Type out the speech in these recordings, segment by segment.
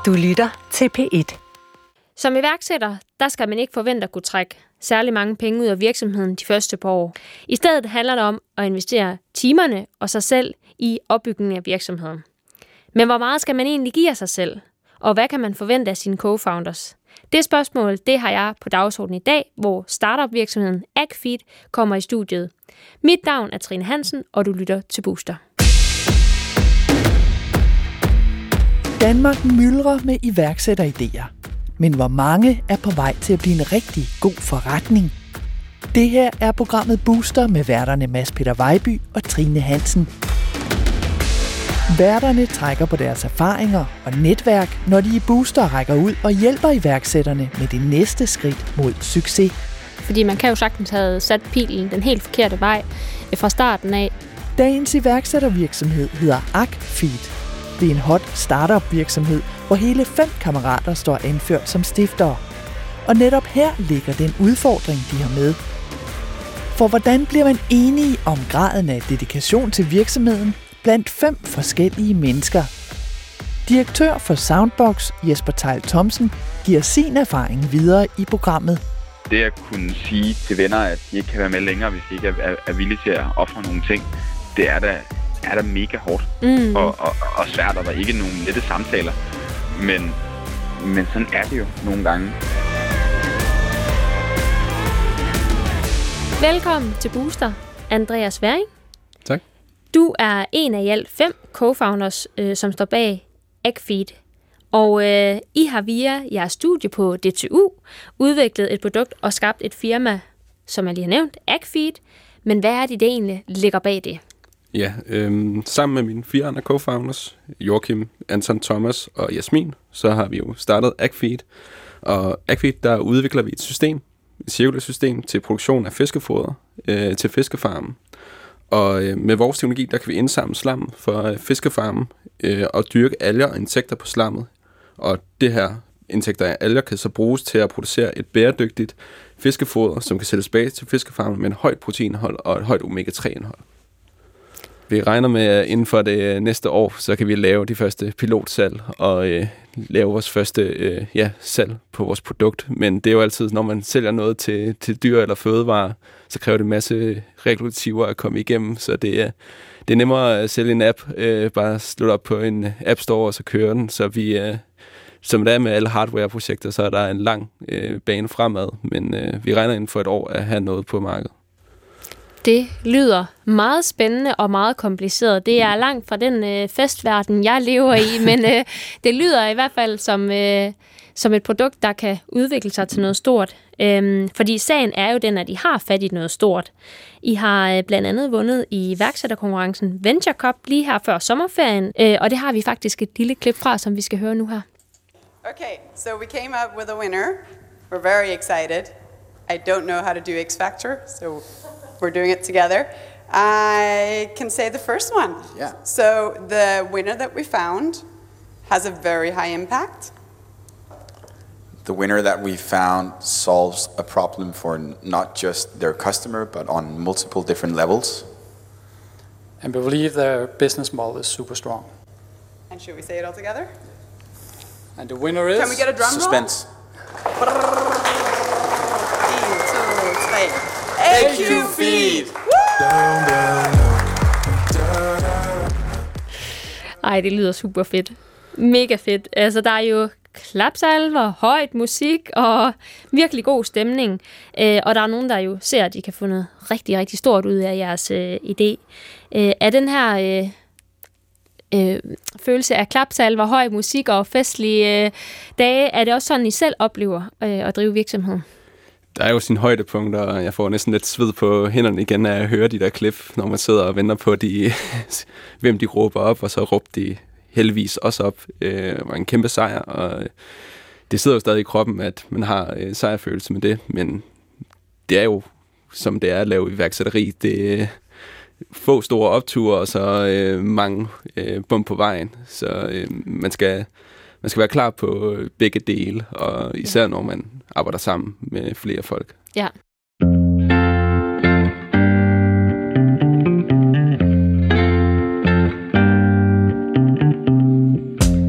Du lytter til P1. Som iværksætter, der skal man ikke forvente at kunne trække særlig mange penge ud af virksomheden de første par år. I stedet handler det om at investere timerne og sig selv i opbygningen af virksomheden. Men hvor meget skal man egentlig give af sig selv? Og hvad kan man forvente af sine co-founders? Det spørgsmål, det har jeg på dagsordenen i dag, hvor startup-virksomheden Agfeed kommer i studiet. Mit navn er Trine Hansen, og du lytter til Booster. Danmark myldrer med iværksætteridéer. Men hvor mange er på vej til at blive en rigtig god forretning? Det her er programmet Booster med værterne Mads Peter Vejby og Trine Hansen. Værterne trækker på deres erfaringer og netværk, når de i Booster rækker ud og hjælper iværksætterne med det næste skridt mod succes. Fordi man kan jo sagtens have sat pilen den helt forkerte vej fra starten af. Dagens iværksættervirksomhed hedder Agfeed. Det er en hot startup-virksomhed, hvor hele 5 kammerater står anført som stiftere. Og netop her ligger den udfordring, de har med. For hvordan bliver man enige om graden af dedikation til virksomheden blandt 5 forskellige mennesker? Direktør for Soundbox, Jesper Theil Thomsen, giver sin erfaring videre i programmet. Det at kunne sige til venner, at de ikke kan være med længere, hvis de ikke er villige til at ofre nogle ting, det er da mega hårdt og svært, og der er ikke nogen lette samtaler. Men sådan er det jo nogle gange. Velkommen til Booster, Andreas Werring. Tak. Du er en af i alt 5 co-founders, som står bag Agfeed. Og I har via jeres studie på DTU udviklet et produkt og skabt et firma, som jeg lige har nævnt, Agfeed. Men hvad er det egentlig, ligger bag det? Ja, sammen med mine 4 andre co-founders, Joachim, Anton, Thomas og Jasmin, så har vi jo startet Agfeed. Og Agfeed, der udvikler vi et system, et cirkulært system til produktion af fiskefoder til fiskefarmen. Og med vores teknologi, der kan vi indsamle slam fra fiskefarmen og dyrke alger og insekter på slammet. Og det her insekter af alger kan så bruges til at producere et bæredygtigt fiskefoder, som kan sælges tilbage til fiskefarmen med et højt proteinindhold og et højt omega-3-indhold. Vi regner med, at inden for det næste år, så kan vi lave de første pilotsalg og lave vores første salg på vores produkt. Men det er jo altid, når man sælger noget til dyr eller fødevarer, så kræver det en masse regulativer at komme igennem. Så det er nemmere at sælge en app, bare slutte op på en app store og så køre den. Så vi, som det er med alle hardware-projekter, så er der en lang bane fremad. Men vi regner inden for et år at have noget på markedet. Det lyder meget spændende og meget kompliceret. Det er langt fra den festverden, jeg lever i, men det lyder i hvert fald som et produkt, der kan udvikle sig til noget stort. Fordi sagen er jo den, at I har fat i noget stort. I har blandt andet vundet i iværksætterkonkurrencen Venture Cup lige her før sommerferien, og det har vi faktisk et lille klip fra, som vi skal høre nu her. Okay, so we came up with a winner. We're very excited. I don't know how to do X Factor, so we're doing it together. I can say the first one. Yeah. So the winner that we found has a very high impact. The winner that we found solves a problem for not just their customer, but on multiple different levels. And we believe their business model is super strong. And should we say it all together? And the winner is... Can we get a drum roll? Suspense. 1, 2, 3. Agfeed! Ej, det lyder super fedt. Mega fedt. Altså, der er jo klapsalver, højt musik og virkelig god stemning. Og der er nogen, der jo ser, at de kan få noget rigtig, rigtig stort ud af jeres idé. Er den her følelse af klapsalver, høj musik og festlige dage, er det også sådan, I selv oplever at drive virksomheden? Der er jo sine højdepunkter, og jeg får næsten lidt sved på hænderne igen af at høre de der klip, når man sidder og venter på, hvem de råber op, og så råber de heldigvis også op. Det var en kæmpe sejr, og det sidder jo stadig i kroppen, at man har sejrfølelse med det, men det er jo, som det er at lave iværksætteri, det er få store opture, og så mange bump på vejen, så man skal være klar på begge dele, og især når man arbejder sammen med flere folk. Ja.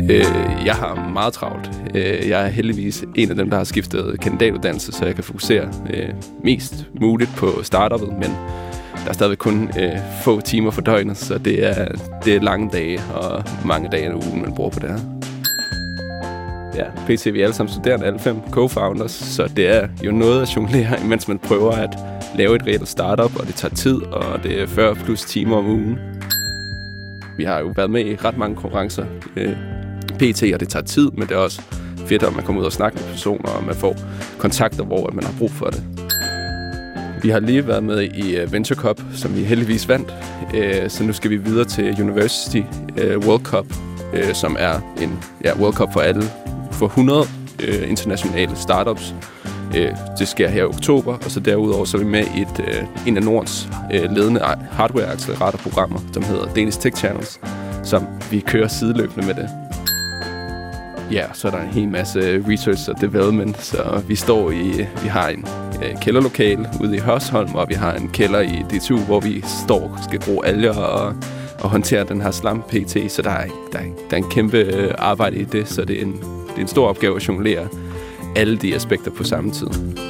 Jeg har meget travlt. Jeg er heldigvis en af dem, der har skiftet kandidatuddannelse, så jeg kan fokusere mest muligt på startuppet, men der er stadig kun få timer for døgnet, så det er lange dage og mange dage i ugen, man bruger på det her. Ja, pt. Vi er alle sammen studerende, alle 5 co-founders, så det er jo noget at jonglere, mens man prøver at lave et reelt startup, og det tager tid, og det er 40 plus timer om ugen. Vi har jo været med i ret mange konkurrencer pt, og det tager tid, men det er også fedt, at man kommer ud og snakker med personer, og man får kontakter, hvor man har brug for det. Vi har lige været med i Venture Cup, som vi heldigvis vandt, så nu skal vi videre til University World Cup, som er en World Cup for alle, for 100 internationale startups. Det sker her i oktober, og så derudover så er vi med i en af Nordens ledende hardware-acceleratorprogrammer, som hedder Danish Tech Channels, som vi kører sideløbende med det. Ja, så er der en hel masse research og development, så vi har en kælderlokale ude i Hørsholm, og vi har en kælder i DTU, hvor vi skal gro alger og håndtere den her slam pt, så der er en kæmpe arbejde i det, så det er en stor opgave at jonglere alle de aspekter på samme tid.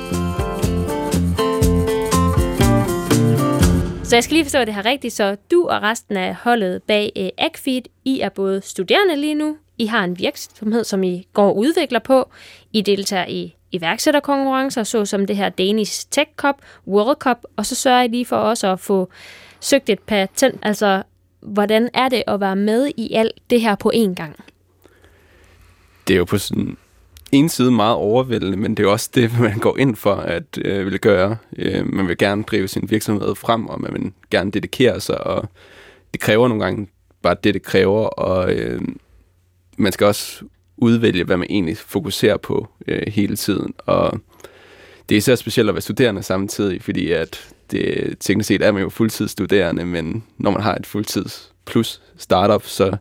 Så jeg skal lige forstå det her rigtigt, så du og resten af holdet bag AgFeed, I er både studerende lige nu, I har en virksomhed, som I går og udvikler på, I deltager i iværksætterkonkurrencer, såsom det her Danish Tech Cup, World Cup, og så sørger I lige for også at få søgt et patent. Altså, hvordan er det at være med i alt det her på én gang? Det er jo på sådan en side meget overvældende, men det er også det, man går ind for at ville gøre. Man vil gerne drive sin virksomhed frem, og man vil gerne dedikere sig, og det kræver nogle gange bare det kræver, og man skal også udvælge, hvad man egentlig fokuserer på hele tiden. Og det er især specielt at være studerende samtidig, fordi at det teknisk set er man jo fuldtidsstuderende, men når man har et fuldtids plus startup, så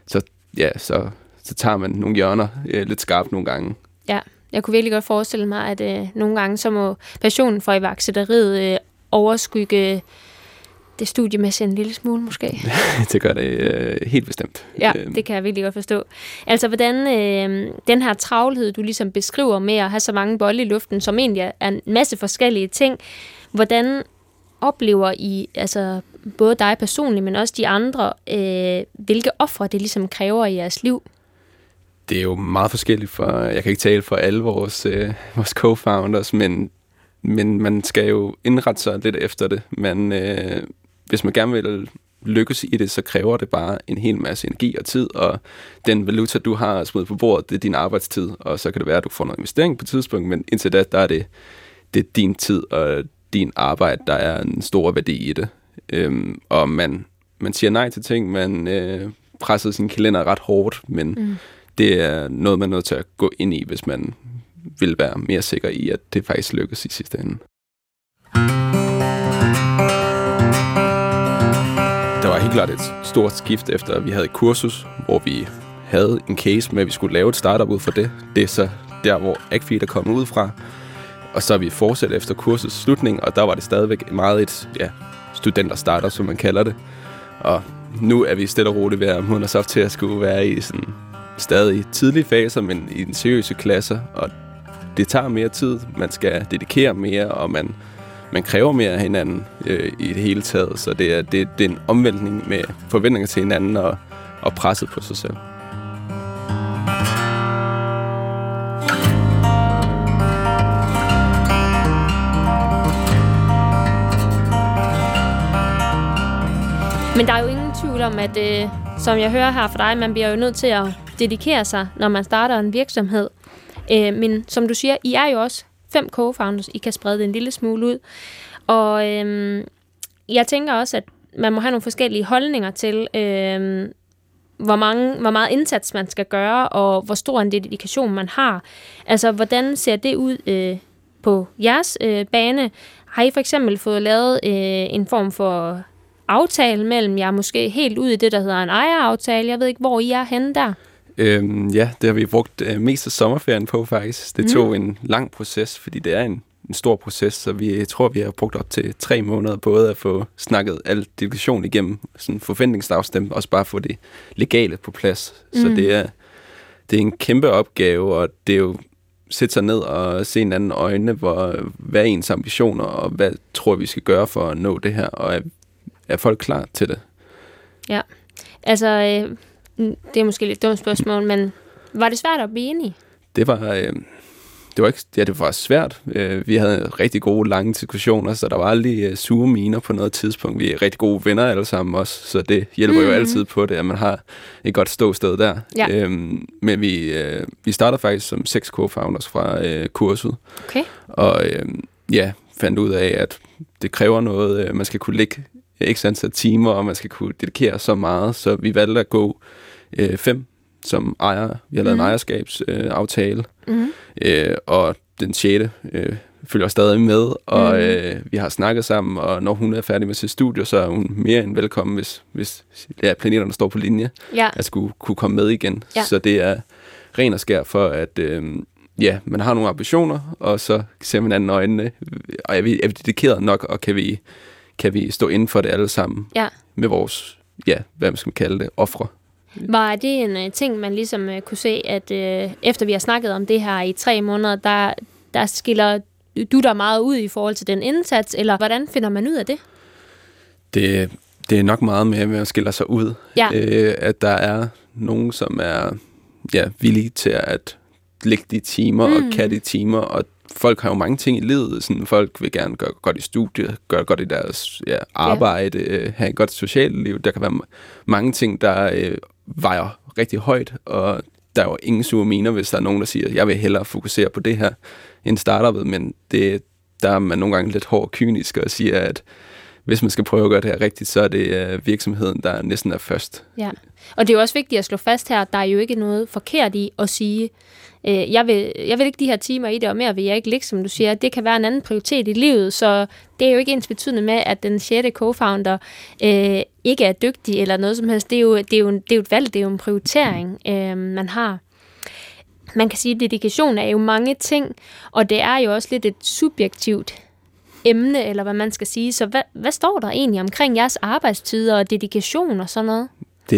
tager man nogle hjørner lidt skarpt nogle gange. Ja, jeg kunne virkelig godt forestille mig, at nogle gange så må passionen for iværksætteriet overskygge det studiemæssigt en lille smule måske. Det gør det helt bestemt. Ja, det kan jeg virkelig godt forstå. Altså, hvordan den her travlhed, du ligesom beskriver med at have så mange bolde i luften, som egentlig er en masse forskellige ting, hvordan oplever I, altså både dig personligt, men også de andre, hvilke ofre det ligesom kræver i jeres liv? Det er jo meget forskelligt, for jeg kan ikke tale for alle vores co-founders, men man skal jo indrette sig lidt efter det. Men hvis man gerne vil lykkes i det, så kræver det bare en hel masse energi og tid, og den valuta, du har smidt på bordet, det er din arbejdstid, og så kan det være, at du får noget investering på et tidspunkt, men indtil da, der er det er din tid og din arbejde, der er en stor værdi i det. Og man siger nej til ting, man presser sin kalender ret hårdt, men det er noget, man er nødt til at gå ind i, hvis man vil være mere sikker i, at det faktisk lykkes i sidste ende. Der var helt klart et stort skift efter, at vi havde et kursus, hvor vi havde en case med, at vi skulle lave et startup ud fra det. Det er så der, hvor AgFeed er kommet ud fra. Og så er vi fortsat efter kursets slutning, og der var det stadigvæk meget et studenter-startup, som man kalder det. Og nu er vi stille og roligt ved at modne os op til at skulle være i sådan stadig tidlige faser, men i den seriøse klasse, og det tager mere tid, man skal dedikere mere, og man kræver mere af hinanden i det hele taget, så det er en omvæltning med forventninger til hinanden og presset på sig selv. Men der er jo ingen tvivl om, at som jeg hører her fra dig, man bliver jo nødt til at dedikere sig, når man starter en virksomhed. Men som du siger, I er jo også 5 co-founders. I kan sprede det en lille smule ud. Og jeg tænker også, at man må have nogle forskellige holdninger til, hvor meget indsats man skal gøre, og hvor stor en dedikation man har. Altså, hvordan ser det ud på jeres bane? Har I for eksempel fået lavet en form for aftale mellem jer, måske helt ud i det, der hedder en ejeraftale? Jeg ved ikke, hvor I er henne der. Ja, det har vi brugt mest af sommerferien på faktisk. Det tog en lang proces, fordi det er en stor proces, så vi tror, vi har brugt op til 3 måneder både at få snakket al dedikation igennem, sådan forventningsafstemt, også bare få det legale på plads. Så det er det er en kæmpe opgave, og det er jo sætte sig ned og se hinanden øjnene, hvad er ens ambitioner, og hvad tror vi skal gøre for at nå det her, og er folk klar til det? Ja, altså, det er måske lidt dumt spørgsmål, men var det svært at blive enige? Det var svært. Vi havde rigtig gode, lange diskussioner, så der var aldrig sure miner på noget tidspunkt. Vi er rigtig gode venner alle sammen også, så det hjælper jo altid på det, at man har et godt ståsted der. Ja. Men vi startede faktisk som 6 co-founders fra kurset. Okay. Og fandt ud af, at det kræver noget. Man skal kunne lægge x antal timer, og man skal kunne dedikere så meget. Så vi valgte at gå 5 som ejer. Vi har lavet en ejerskabsaftale. Og den 6. følger stadig med, og vi har snakket sammen, og når hun er færdig med sit studie, så er hun mere end velkommen, hvis planeterne står på linje, at skulle kunne komme med igen. Ja. Så det er ren og skær for, at man har nogle ambitioner, og så ser man anden øjnene, og er vi dedikeret nok, og kan vi stå inden for det alle sammen med vores, hvad man skal kalde det, ofre. Var det en ting, man ligesom kunne se, at efter vi har snakket om det her i 3 måneder, der skiller du der meget ud i forhold til den indsats, eller hvordan finder man ud af det? Det er nok meget med, at man skiller sig ud. Ja. At der er nogen, som er villige til at lægge de timer og kan de timer, og folk har jo mange ting i livet. Sådan, folk vil gerne gøre godt i studiet, gøre godt i deres arbejde, have et godt socialt liv. Der kan være mange ting, der vejer rigtig højt, og der er jo ingen sure miner, hvis der er nogen, der siger, jeg vil hellere fokusere på det her end startupet, men der er man nogle gange lidt hård og kynisk og siger, at hvis man skal prøve at gøre det her rigtigt, så er det virksomheden, der næsten er først. Ja, og det er jo også vigtigt at slå fast her, at der er jo ikke noget forkert i at sige, jeg vil ikke de her timer i det, og mere vil jeg ikke ligge, som du siger. Det kan være en anden prioritet i livet, så det er jo ikke ensbetydende med, at den 6. co-founder ikke er dygtig eller noget som helst. Det er jo et valg, det er jo en prioritering, man har. Man kan sige, at dedikation er jo mange ting, og det er jo også lidt et subjektivt emne, eller hvad man skal sige. Så hvad står der egentlig omkring jeres arbejdstider og dedikation og sådan noget?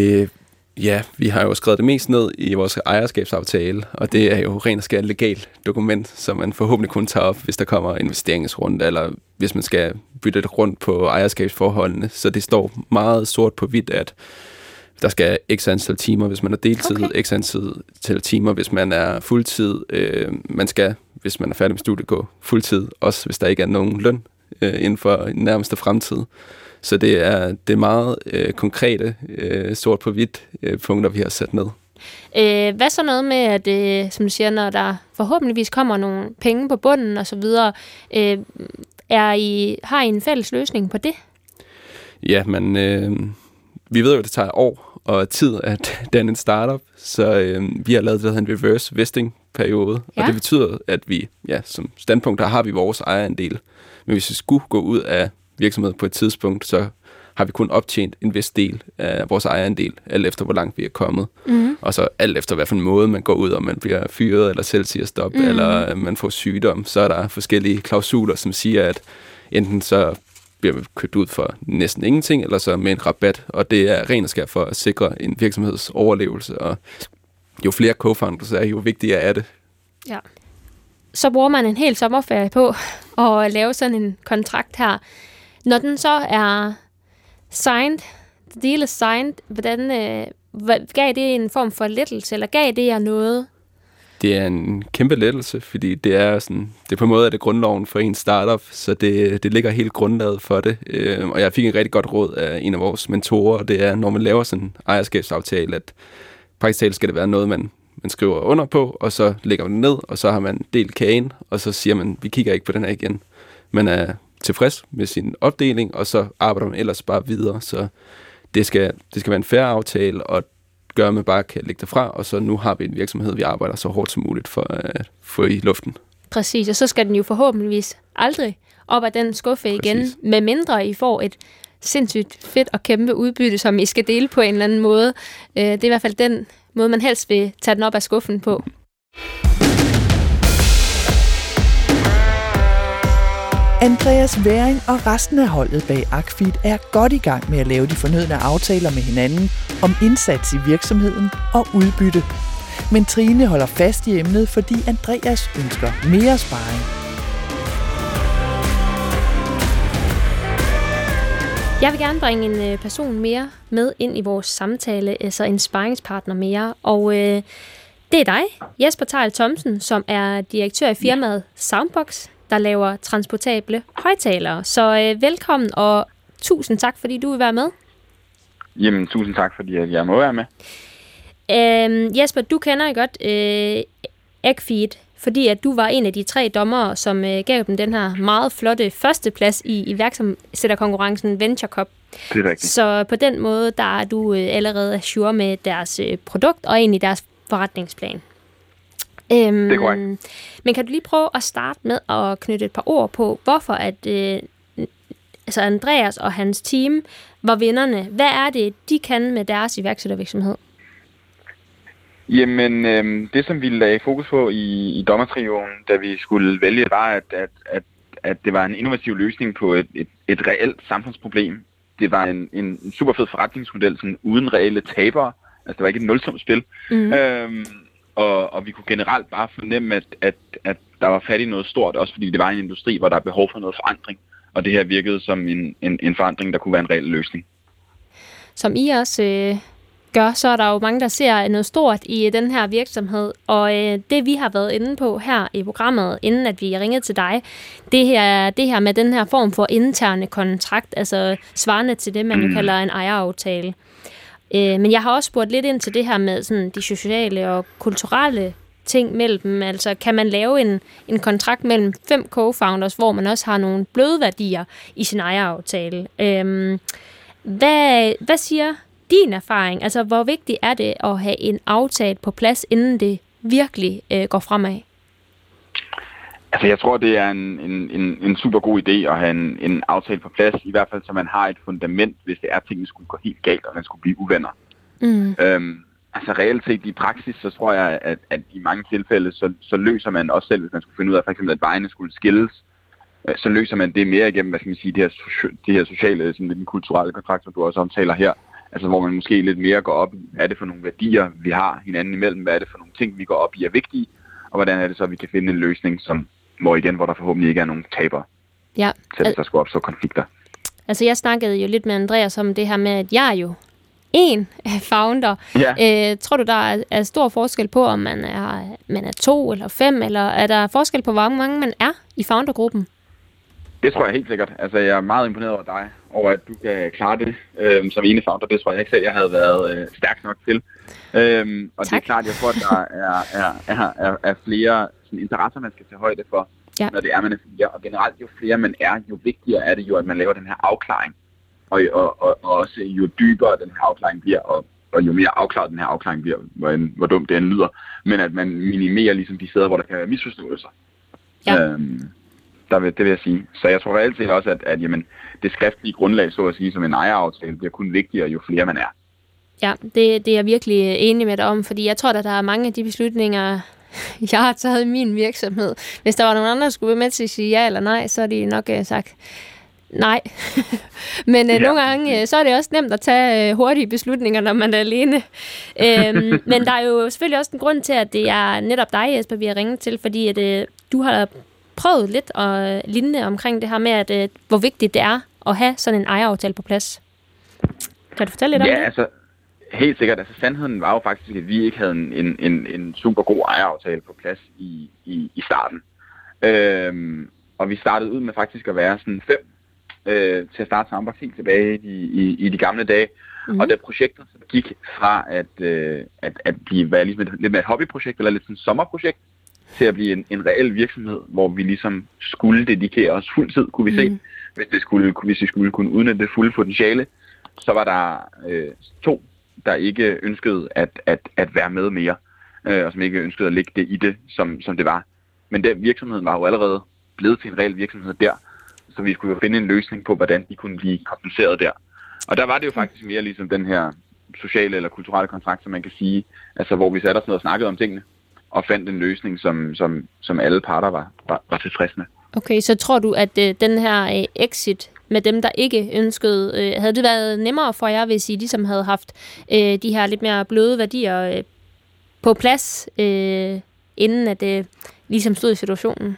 Vi har jo skrevet det mest ned i vores ejerskabsaftale, og det er jo rent og skær legalt dokument, som man forhåbentlig kun tager op, hvis der kommer investeringsrunde, eller hvis man skal bytte det rundt på ejerskabsforholdene. Så det står meget sort på hvidt, at der skal x antal timer, hvis man er deltid, x antal timer, hvis man er fuldtid. Man skal, hvis man er færdig med studiet, gå fuldtid, også hvis der ikke er nogen løn inden for den nærmeste fremtid. Så det er meget konkrete, sort på hvidt punkter, vi har sat ned. Hvad så noget med, at som du siger, når der forhåbentligvis kommer nogle penge på bunden og så videre, har I en fælles løsning på det? Ja, men vi ved jo, at det tager år og tid at danne en startup, så vi har lavet det, der hedder en reverse vesting-periode, og det betyder, at vi som standpunkt, der har vi vores ejerandel. Men hvis vi skulle gå ud af virksomheden på et tidspunkt, så har vi kun optjent en vis del af vores ejerandel, alt efter hvor langt vi er kommet. Og så alt efter hvad for en måde man går ud, om man bliver fyret, eller selv siger stop, eller man får sygdom, så er der forskellige klausuler, som siger, at enten så bliver man købt ud for næsten ingenting, eller så med en rabat, og det er ren og skær for at sikre en virksomheds overlevelse, og jo flere co-founders er, jo vigtigere er det. Ja. Så bruger man en hel sommerferie på at lave sådan en kontrakt her. Når den så er signed, the deal is signed, gav det en form for lettelse, eller gav det jer noget? Det er en kæmpe lettelse, fordi det er på en måde er det grundloven for en startup, så det ligger helt grundlaget for det. Og jeg fik en rigtig godt råd af en af vores mentorer, og det er, når man laver sådan en ejerskabsaftale, at praktisk talt skal det være noget, man skriver under på, og så lægger man det ned, og så har man delt kagen, og så siger man, vi kigger ikke på den her igen. Man er tilfreds med sin opdeling, og så arbejder man ellers bare videre. Så det skal være en fair aftale, og gøre, at man bare kan lægge det fra, og så nu har vi en virksomhed, vi arbejder så hårdt som muligt for at få i luften. Præcis, og så skal den jo forhåbentligvis aldrig op af den skuffe igen, med mindre I får et sindssygt fedt og kæmpe udbytte, som I skal dele på en eller anden måde. Det er i hvert fald den måde, man helst vil tage den op af skuffen på. Andreas Væring og resten af holdet bag Akfeed er godt i gang med at lave de fornødne aftaler med hinanden om indsats i virksomheden og udbytte. Men Trine holder fast i emnet, fordi Andreas ønsker mere sparring. Jeg vil gerne bringe en person mere med ind i vores samtale, altså en sparringspartner mere. Og det er dig, Jesper Theil Thomsen, som er direktør i firmaet Soundbox, der laver transportable højttalere. Så velkommen, og tusind tak, fordi du vil være med. Jamen, tusind tak, fordi jeg må være med. Jesper, du kender jo godt Agfeed, fordi at du var en af de 3 dommere, som gav dem den her meget flotte førsteplads i iværksætterkonkurrencen Venture Cup. Det er rigtigt. Så på den måde, der er du allerede ajour med deres produkt og egentlig deres forretningsplan. Det er korrekt. Men kan du lige prøve at starte med at knytte et par ord på, hvorfor at altså Andreas og hans team var vinderne? Hvad er det, de kan med deres iværksættervirksomhed? Jamen, det som vi lagde fokus på i dommertrioen, da vi skulle vælge, var, at det var en innovativ løsning på et reelt samfundsproblem. Det var en super fed forretningsmodel, sådan uden reelle tabere. Altså, det var ikke et nulsumsspil. Og vi kunne generelt bare fornemme, at der var fat i noget stort, også fordi det var en industri, hvor der er behov for noget forandring. Og det her virkede som en forandring, der kunne være en reel løsning. Som I også gør, så er der jo mange, der ser noget stort i den her virksomhed. Og det vi har været inde på her i programmet, inden at vi ringede til dig, det her med den her form for interne kontrakt, altså svarende til det, man jo kalder en ejeraftale. Men jeg har også spurgt lidt ind til det her med sådan de sociale og kulturelle ting mellem dem. Altså, kan man lave en kontrakt mellem 5 co-founders, hvor man også har nogle bløde værdier i sin ejeraftale? Hvad siger din erfaring? Altså, hvor vigtigt er det at have en aftale på plads, inden det virkelig går fremad? Altså, jeg tror, det er en super god idé at have en aftale på plads, i hvert fald så man har et fundament, hvis det er, at tingene skulle gå helt galt, og man skulle blive uvenner. Altså reelt set i praksis, så tror jeg, at i mange tilfælde, så løser man også selv, hvis man skulle finde ud af, for eksempel, at vejene skulle skilles, så løser man det mere igennem, hvad skal man sige, det her sociale, sådan den kulturelle kontrakt, som du også omtaler her. Altså hvor man måske lidt mere går op i, hvad er det for nogle værdier, vi har hinanden imellem, hvad er det for nogle ting, vi går op i er vigtige, og hvordan er det så, at vi kan finde en løsning, hvor der forhåbentlig ikke er nogen tabere, så hvis der skulle opstå konflikter. Altså jeg snakkede jo lidt med Andreas om det her med, at jeg er jo en founder. Ja. Tror du, der er stor forskel på, om man er 2 eller 5, eller er der forskel på, hvor mange man er i foundergruppen? Det tror jeg helt sikkert. Altså, jeg er meget imponeret over dig, over at du kan klare det som ene founder. Det tror jeg ikke selv, jeg havde været stærk nok til. Og tak. Det er klart, jeg tror, at der er flere sådan, interesser, man skal tage højde for, når det er, man er flere. Og generelt, jo flere man er, jo vigtigere er det jo, at man laver den her afklaring. Og også jo dybere den her afklaring bliver, og jo mere afklaret den her afklaring bliver, hvor dumt det end lyder, men at man minimerer ligesom de steder, hvor der kan være misforståelser. Ja. Det vil jeg sige. Så jeg tror reelt set også, at jamen, det skriftlige grundlag, så at sige, som en ejeraftale, bliver kun vigtigere, jo flere man er. Ja, det er jeg virkelig enig med dig om, fordi jeg tror, at der er mange af de beslutninger, jeg har taget i min virksomhed. Hvis der var nogen andre, der skulle være med til at sige ja eller nej, så er de nok sagt nej. Men nogle gange, så er det også nemt at tage hurtige beslutninger, når man er alene. Men der er jo selvfølgelig også en grund til, at det er netop dig, Jesper, vi har ringet til, fordi at, du har prøvet lidt at ligne omkring det her med, at, hvor vigtigt det er at have sådan en ejeraftale på plads. Kan du fortælle lidt om det? Ja, altså helt sikkert. Altså sandheden var jo faktisk, at vi ikke havde en super god ejeraftale på plads i starten. Og vi startede ud med faktisk at være sådan 5 til at starte Soundbox helt tilbage i de gamle dage. Mm-hmm. Og da projektet gik fra at blive ligesom lidt mere et hobbyprojekt, eller lidt sådan et sommerprojekt, til at blive en reel virksomhed, hvor vi ligesom skulle dedikere os fuld tid, kunne vi se, hvis vi skulle kunne udnytte det fulde potentiale. Så var der 2, der ikke ønskede at være med mere, og som ikke ønskede at lægge det i det, som det var. Men den virksomheden var jo allerede blevet til en reel virksomhed der, så vi skulle jo finde en løsning på, hvordan de kunne blive kompenseret der. Og der var det jo faktisk mere ligesom den her sociale eller kulturelle kontrakt, som man kan sige, altså hvor vi satte os ned og snakkede om tingene, og fandt en løsning, som alle parter var tilfredse med. Okay, så tror du, at den her exit med dem, der ikke ønskede, havde det været nemmere for jer, hvis I ligesom havde haft de her lidt mere bløde værdier på plads, inden at det ligesom stod i situationen?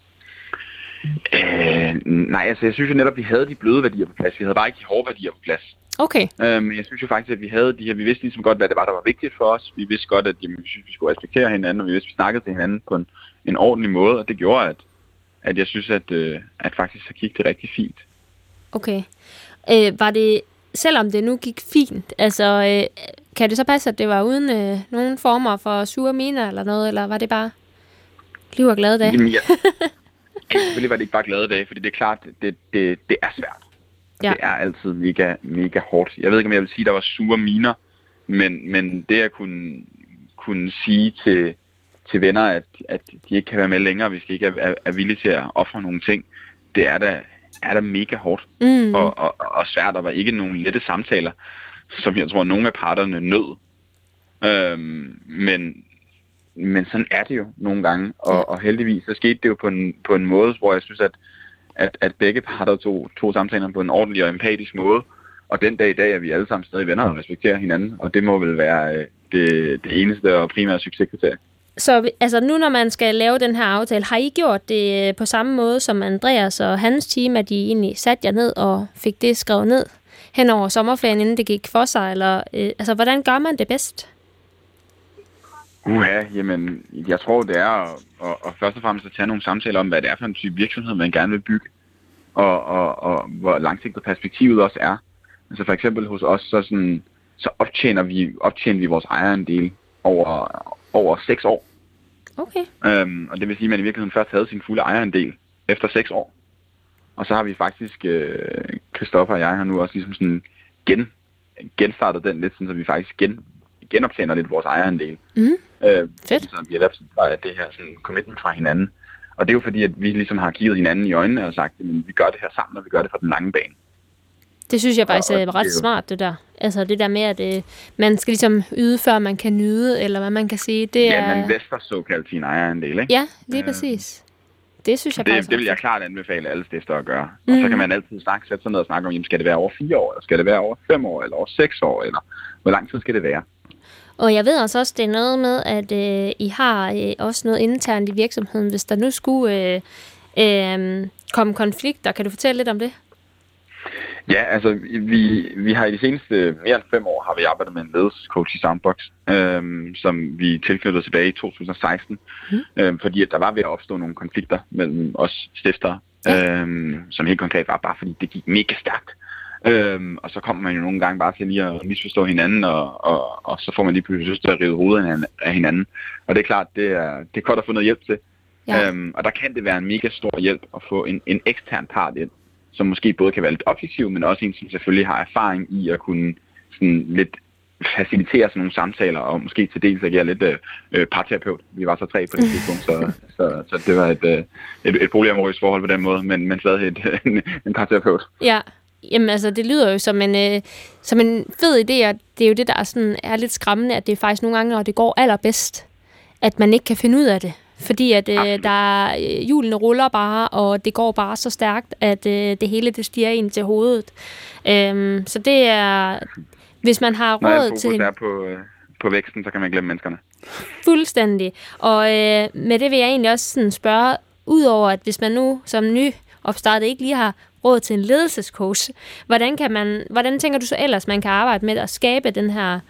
Nej, altså jeg synes jo netop, at vi havde de bløde værdier på plads. Vi havde bare ikke de hårde værdier på plads. Okay. Men jeg synes jo faktisk, at vi havde de her, vi vidste ligesom godt, hvad det var, der var vigtigt for os. Vi vidste godt, at vi synes, vi skulle respektere hinanden, og vi vidste, at vi snakkede til hinanden på en ordentlig måde, og det gjorde, at jeg synes, at faktisk så gik det rigtig fint. Okay. Var det, selvom det nu gik fint, altså kan det så passe, at det var uden nogen former for sure miner eller noget, eller var det bare liv og glade dage? Jamen, ja. Selvfølgelig var det ikke bare glade dage, fordi det er klart, det er svært. Ja. Det er altid mega, mega hårdt. Jeg ved ikke, om jeg vil sige, at der var sure miner, men det at kunne sige til venner, at de ikke kan være med længere, hvis de ikke er villige til at ofre nogle ting, det er da mega hårdt og svært. Der var ikke nogen lette samtaler, som jeg tror, nogle af parterne nød. Men sådan er det jo nogle gange, og heldigvis så skete det jo på en måde, hvor jeg synes, at begge parter tog samtalerne på en ordentlig og empatisk måde, og den dag i dag er vi alle sammen stadig venner og respekterer hinanden, og det må vel være det eneste og primære succeskriterie. Så altså nu, når man skal lave den her aftale, har I gjort det på samme måde som Andreas og hans team, at de egentlig satte jer ned og fik det skrevet ned hen over sommerferien, inden det gik for sig, eller altså hvordan gør man det bedst? Jamen, jeg tror, det er at først og fremmest at tage nogle samtaler om, hvad det er for en type virksomhed, man gerne vil bygge, og hvor langsigtet perspektivet også er. Altså for eksempel hos os, så optjener vi vores ejerandel over 6 år. Okay. Og det vil sige, at man i virkeligheden først havde sin fulde ejerandel efter 6 år. Og så har vi faktisk, Christoffer og jeg har nu også ligesom sådan genstartet den lidt, så vi faktisk genoptjener lidt vores ejerandel. Fedt. Så vi har lavet det her sådan commitment fra hinanden. Og det er jo fordi, at vi ligesom har kigget hinanden i øjnene og sagt, at vi gør det her sammen, og vi gør det for den lange bane. Det synes jeg faktisk er ret smart, det der. Altså det der med, at man skal ligesom yde, før man kan nyde, eller hvad man kan sige. Det er... Ja, man væster såkaldt sin ejerandel, ikke? Ja, lige præcis. Det synes jeg faktisk. Det vil jeg klart anbefale alle stiftere at gøre. Og så kan man altid sætte sig ned og snakke om, jamen, skal det være over 4 år, eller skal det være over 5 år, eller over 6 år, eller hvor lang tid skal det være? Og jeg ved også, det er noget med, at I har også noget internt i virksomheden. Hvis der nu skulle komme konflikter, kan du fortælle lidt om det? Ja, altså vi har i de seneste mere end 5 år har vi arbejdet med en ledelsescoach i Soundbox, som vi tilknyttede tilbage i 2016, fordi at der var ved at opstå nogle konflikter mellem os stiftere, som helt konkret var bare fordi det gik mega stærkt. Og så kommer man jo nogle gange bare til lige at misforstå hinanden, og så får man lige pludselig lyst til at rive hovedet af hinanden. Og det er klart, det er godt at få noget hjælp til. Ja. Og der kan det være en mega stor hjælp at få en ekstern part ind, som måske både kan være lidt objektiv, men også en, som selvfølgelig har erfaring i at kunne sådan lidt facilitere sådan nogle samtaler, og måske til dels agere lidt parterapeut. Vi var så 3 på det tidspunkt, så det var et polyamorøst forhold på den måde, men stadig en parterapeut. Ja. Jamen altså, det lyder jo som en fed idé, og det er jo det, der er lidt skræmmende, at det er faktisk nogle gange, når det går allerbedst, at man ikke kan finde ud af det. Fordi at hjulene ruller bare, og det går bare så stærkt, at det hele det stiger ind til hovedet. Så det er, hvis man har råd til... Når fokus er på væksten, så kan man glemme menneskerne. Fuldstændig. Og med det vil jeg egentlig også sådan spørge, udover at hvis man nu som nyopstartet ikke lige har råd til en ledelsescoach, hvordan tænker du så ellers, man kan arbejde med at skabe den her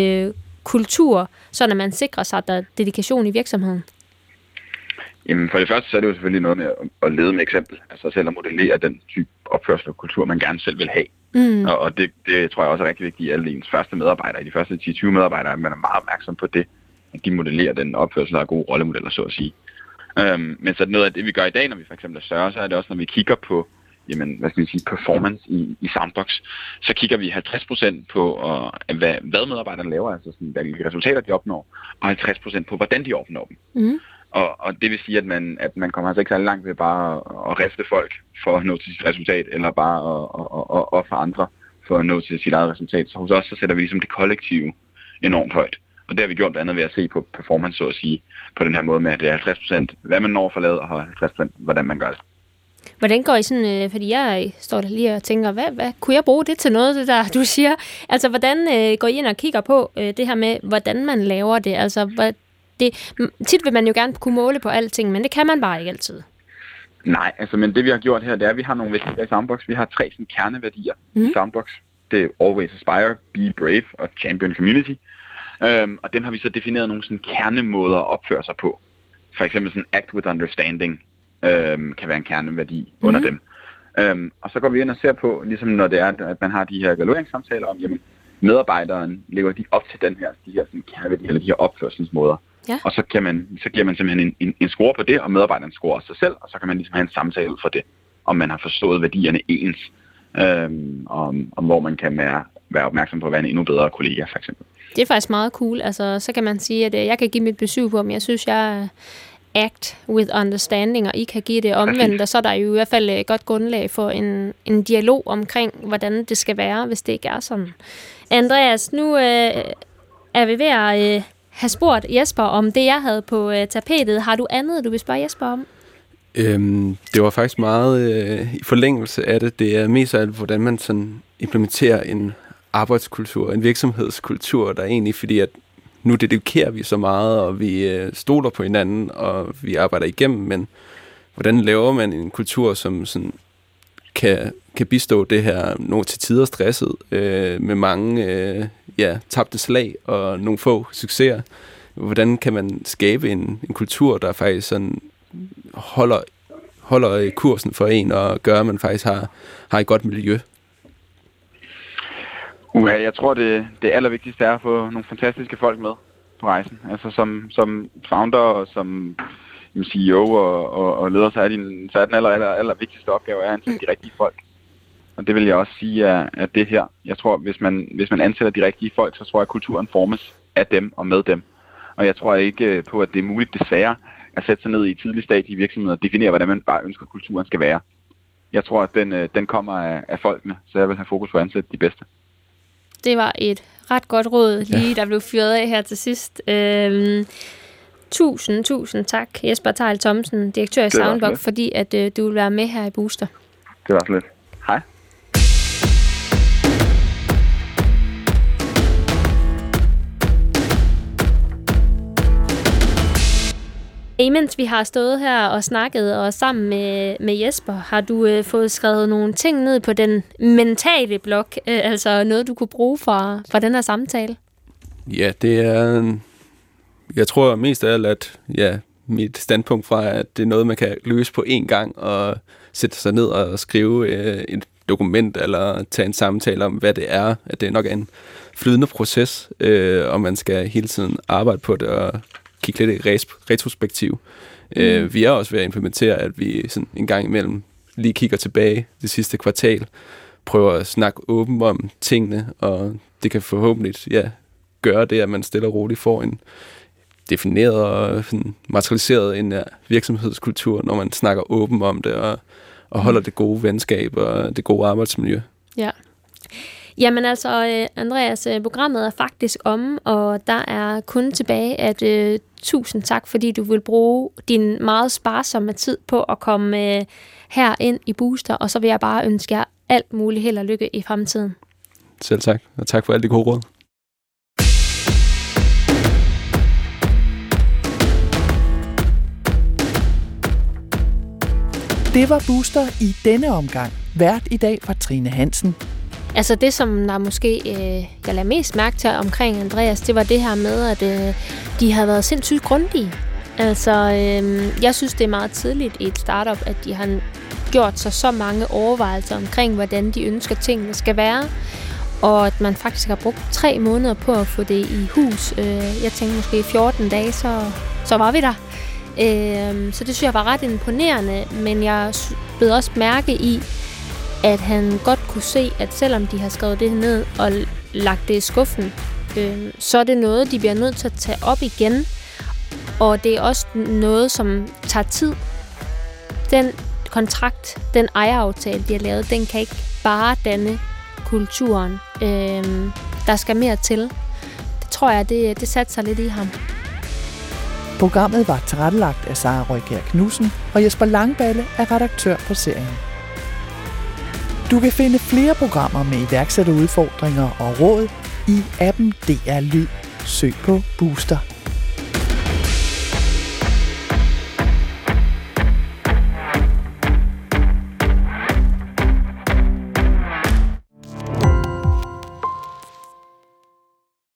kultur, så når man sikrer sig, at der er dedikation i virksomheden? Jamen for det første, så er det jo selvfølgelig noget med at lede med eksempel. Altså selv at modellere den type opførsel og kultur, man gerne selv vil have. Og det tror jeg også er rigtig vigtigt i alle ens første medarbejdere. I de første 10-20 medarbejdere, at man er meget opmærksom på det, at de modellerer den opførsel og er gode rollemodeller, så at sige. Men så noget af det, vi gør i dag, når vi for eksempel er større, så er det også, når vi kigger på performance i Soundbox, så kigger vi 50% på, hvad medarbejderne laver, altså sådan, hvilke resultater de opnår, og 50% på, hvordan de opnår dem. Og det vil sige, at man kommer altså ikke særlig langt ved bare at rifte folk for at nå til sit resultat, eller bare at ofre andre for at nå til sit eget resultat. Så hos os, så sætter vi ligesom det kollektive enormt højt. Og det har vi gjort blandt andet ved at se på performance, så at sige, på den her måde med, at det er 50% hvad man når for lavet, og 50% hvordan man gør det. Hvordan går I sådan, fordi jeg står der lige og tænker, hvad kunne jeg bruge det til noget, det der, du siger? Altså, hvordan går I ind og kigger på det her med, hvordan man laver det? Altså, tit vil man jo gerne kunne måle på alting, men det kan man bare ikke altid. Nej, altså, men det vi har gjort her, det er, at vi har nogle værdier i Soundbox. Vi har 3 sådan, kerneværdier i Soundbox. Det er Always Aspire, Be Brave og Champion Community. Og dem har vi så defineret nogle sådan, kernemåder at opføre sig på. For eksempel sådan Act with Understanding kan være en kerneværdi under dem. Og så går vi ind og ser på, ligesom når det er, at man har de her evalueringssamtaler om, jamen, medarbejderen lever de op til de her sådan, kerneværdier, eller de her opførselsmåder. Ja. Og så giver man simpelthen en score på det, og medarbejderen scorer sig selv, og så kan man ligesom have en samtale for det, om man har forstået værdierne ens, om hvor man kan være opmærksom på at være en endnu bedre kollega, for eksempel. Det er faktisk meget cool. Altså, så kan man sige, at jeg kan give mit besøg på, om jeg synes, jeg act with understanding, og I kan give det omvendt, og så er der jo i hvert fald et godt grundlag for en dialog omkring, hvordan det skal være, hvis det ikke er sådan. Andreas, nu er vi ved at have spurgt Jesper om det, jeg havde på tapetet. Har du andet, du vil spørge Jesper om? Det var faktisk meget i forlængelse af det. Det er mest af alt, hvordan man sådan implementerer en arbejdskultur, en virksomhedskultur, der er egentlig, fordi at nu dedikerer vi så meget, og vi stoler på hinanden, og vi arbejder igennem, men hvordan laver man en kultur, som sådan kan bistå det her nogle til tider stresset, med mange tabte slag og nogle få succeser? Hvordan kan man skabe en kultur, der faktisk sådan holder kursen for en, og gør, at man faktisk har et godt miljø? Jeg tror, det allervigtigste er at få nogle fantastiske folk med på rejsen. Altså som founder og som CEO og leder, så er den aller vigtigste opgave at ansætte de rigtige folk. Og det vil jeg også sige er det her. Jeg tror, hvis man ansætter de rigtige folk, så tror jeg, at kulturen formes af dem og med dem. Og jeg tror ikke på, at det er muligt desværre at sætte sig ned i et tidligt stadie i virksomheden og definere, hvordan man bare ønsker, at kulturen skal være. Jeg tror, at den kommer af folkene, så jeg vil have fokus på at ansætte de bedste. Det var et ret godt råd, der blev fyret af her til sidst. Tusind tak, Jesper Theil Thomsen, direktør i Soundbox, fordi at du vil være med her i Booster. Det var så lidt. Hej. Imens vi har stået her og snakket og sammen med Jesper, har du fået skrevet nogle ting ned på den mentale blok, altså noget, du kunne bruge fra den her samtale? Ja, det er... Jeg tror mest af alt, at mit standpunkt fra, at det er noget, man kan løse på én gang og sætte sig ned og skrive et dokument eller tage en samtale om, hvad det er. At det nok er en flydende proces, og man skal hele tiden arbejde på det og kigge lidt i retrospektiv. Vi er også ved at implementere, at vi sådan en gang imellem lige kigger tilbage det sidste kvartal, prøver at snakke åbent om tingene, og det kan forhåbentlig gøre det, at man stille og roligt får en defineret og sådan materialiseret en virksomhedskultur, når man snakker åbent om det og holder det gode venskab og det gode arbejdsmiljø. Ja. Jamen altså, Andreas, programmet er faktisk om, og der er kun tilbage at tusind tak, fordi du vil bruge din meget sparsomme tid på at komme her ind i Booster, og så vil jeg bare ønske jer alt muligt held og lykke i fremtiden. Selv tak, og tak for alt det gode råd. Det var Booster i denne omgang. Vært i dag var Trine Hansen. Altså det, som der måske jeg lader mest mærke til omkring Andreas, det var det her med, at de har været sindssygt grundige. Altså, jeg synes, det er meget tidligt i et startup, at de har gjort sig så mange overvejelser omkring, hvordan de ønsker tingene skal være. Og at man faktisk har brugt 3 måneder på at få det i hus. Jeg tænkte måske 14 dage, så var vi der. Så det synes jeg var ret imponerende, men jeg blev også mærke i, at han godt kunne se, at selvom de har skrevet det ned og lagt det i skuffen, så er det noget, de bliver nødt til at tage op igen. Og det er også noget, som tager tid. Den kontrakt, den ejeraftale, de har lavet, den kan ikke bare danne kulturen. Der skal mere til. Det tror jeg, det satte sig lidt i ham. Programmet var tilrettelagt af Sara Røykjær Knudsen, og Jesper Langballe er redaktør på serien. Du kan finde flere programmer med iværksætterudfordringer og råd i appen DR Lyd. Søg på Booster.